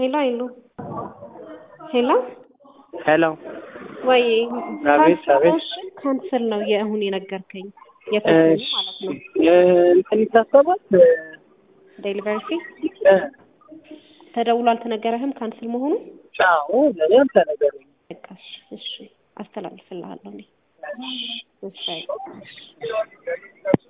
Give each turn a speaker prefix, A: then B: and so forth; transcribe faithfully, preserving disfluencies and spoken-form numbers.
A: ሄሎ ሄሎ ሄሎ
B: ሄሎ
A: ወይ
B: አቤት አቤት
A: ካንሰል ነው የአሁን የነገርከኝ የፈተነ ማለት ነው
B: እንትን ይታሰባል
A: ዴሊቨሪ ፊ ተደውሎ አልተነገረህም ካንሰል መሆኑ
B: ቻው ለኔም ተነገረኝ
A: በቃሽ እሺ አስተላልፍልሃለሁ እኔ እሺ